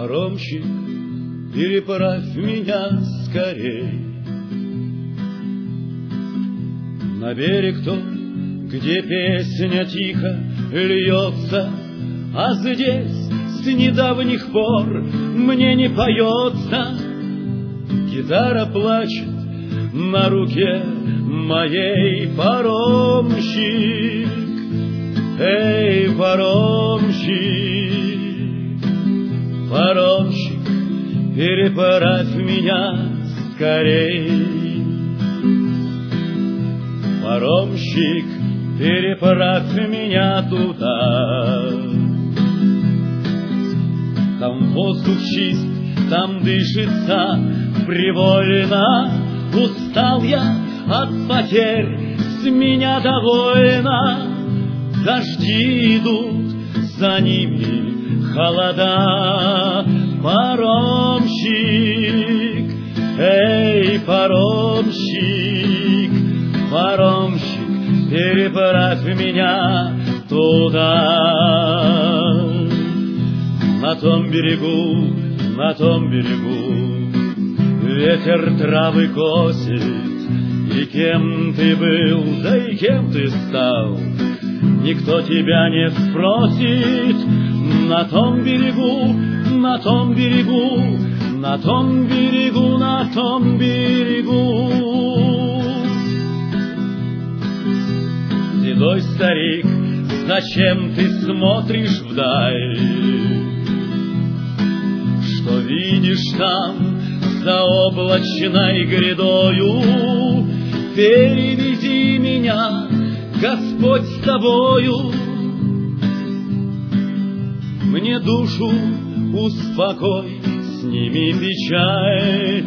Паромщик, переправь меня скорей на берег тот, где песня тихо льется, а здесь с недавних пор мне не поется. Гитара плачет на руке моей, паромщик, эй, паромщик, паромщик, переправь меня скорей. Паромщик, переправь меня туда. Там воздух чист, там дышится привольно. Устал я от потерь, с меня довольно. Дожди идут, за ними холода. Паромщик, эй, паромщик, паромщик, переправь меня туда. На том берегу, на том берегу ветер травы косит. И кем ты был, да и кем ты стал, никто тебя не спросит. На том берегу, на том берегу, на том берегу, на том берегу. Седой старик, зачем ты смотришь вдаль? Что видишь там за облачной грядою? Перевези меня, Господь, с тобою. Мне душу успокой, сними печаль,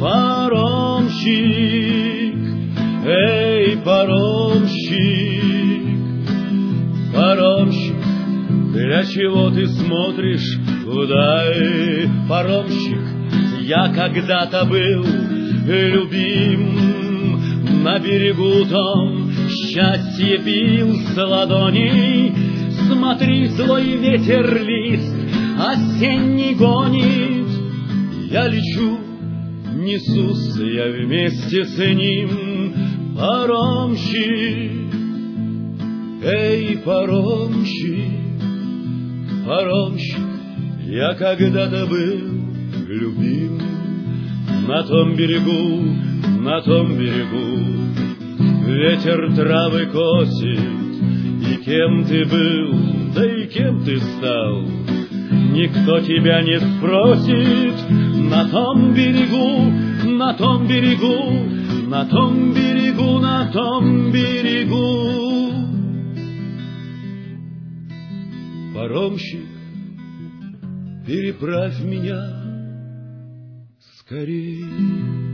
паромщик, эй, паромщик, паромщик, для чего ты смотришь вдаль? Паромщик, я когда-то был любим, на берегу том счастье пил с ладоней. Смотри, злой ветер лист осенний гонит. Я лечу, несусь я вместе с ним, паромщик, эй, паромщик, паромщик, я когда-то был любим. На том берегу, на том берегу ветер травы косит. И кем ты был, да и кем ты стал, никто тебя не спросит. На том берегу, на том берегу, на том берегу, на том берегу. Паромщик, переправь меня скорей.